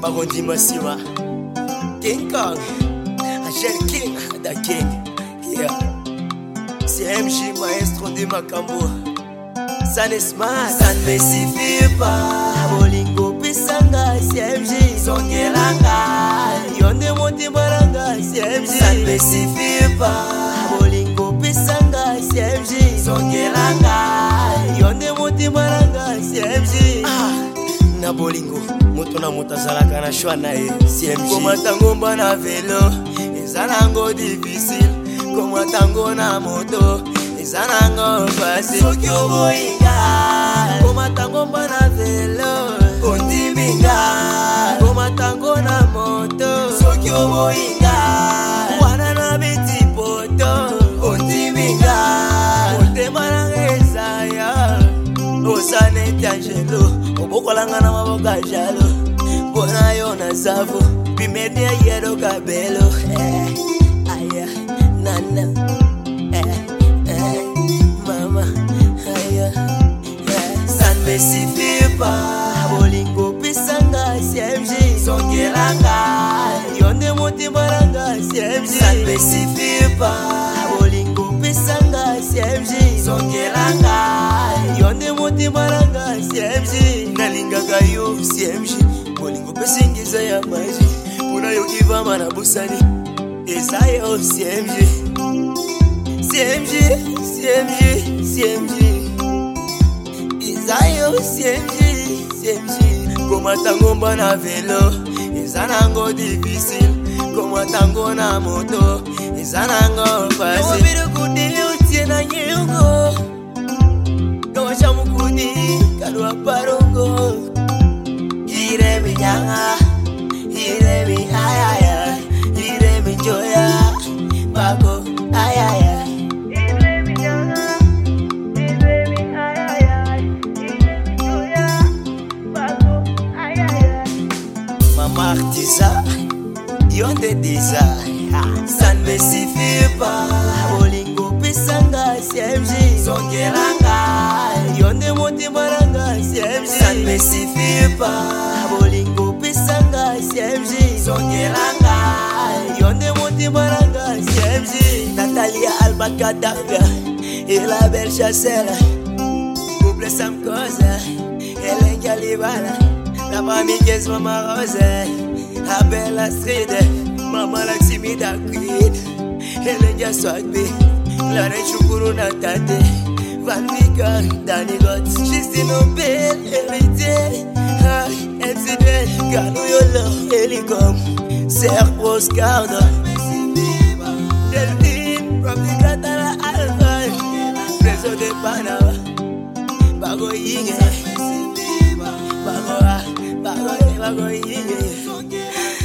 Arondi Massiva, King Kong, Agel King, the King, yeah. CMG maestro de Macambo, San Esma, San Mesifipa, Bolingo Pisanga, CMG, Songelanga, Yonde Monte Maranga, CMG, San Mesifipa, Bolingo Pisanga, CMG, Songelanga, Yonde Monte Maranga, CMG, na bolingo moto na moto azalaka na shwa na ye CMG komata ngomba na velo ezanango difficile komata ngo na moto ezanango facile soki oboyinga komata ngomba na velo ondiminga komata ngo na moto soki oboyinga wana na biti poto ondiminga otema na rezaya osane tangelo obokolanga na maboka jalo bona yo na zavo bimede yero kabelo aya nana mama aya San Mesifipa bolingo pisanga CMG songelanga yonde moti maranga CMG San Mesifipa bolingo pisanga CMG songelanga yonde moti maranga CMG nalingaka yo CMG bolingo pesingiza ya maji kuna yo kivama na busani eza yo CMG CMG CMG CMG eza yo CMG CMG komata ngomba na velo eza nango difficile komata ngo na moto eza nango facile obiro kudili utie na nyungo kawacha mukudi kalwa parongo ire mi nyanga ire mi ayaya ire mi joya bako ayaya ire mi nyanga ire mi ayaya ire mi joya bako ayaya mama artisa yonde disa San Mesifipa bolingo pisanga CMG songelanga yonde moti maranga CMG San Mesifipa bolingo pisanga CMG songelanga yonde moti maranga CMG Natalia Alba Kadavia et la belle chasselle couple Sam Koza Hélène Galibala la famille Guess Mama Rose Abel Street Mama Laximi da Creed Hélène Swagbe Clara Chukuru Natate Van Vika Danny Gotts Justine Obel Hérité MCD Gano Yolo Helicom Serge Oscardo Deltine Propika Tala Alpha Preso de Panama Bago Yinge Bago Yinge